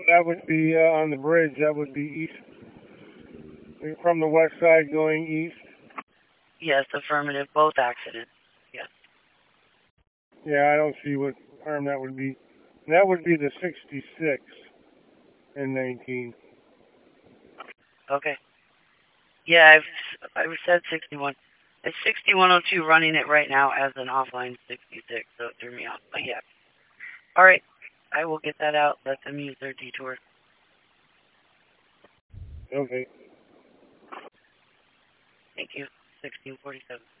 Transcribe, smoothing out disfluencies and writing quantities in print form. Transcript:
That would be on the bridge. That would be east from the west side going east. Yes, affirmative. Both accidents. Yes. Yeah, I don't see what harm that would be. That would be the 66 and 19. Okay. Yeah, I've said 61. It's 6102 running it right now as an offline 66, so it threw me off. But yeah. All right. I will get that out. Let them use their detour. Okay. Thank you. 1647.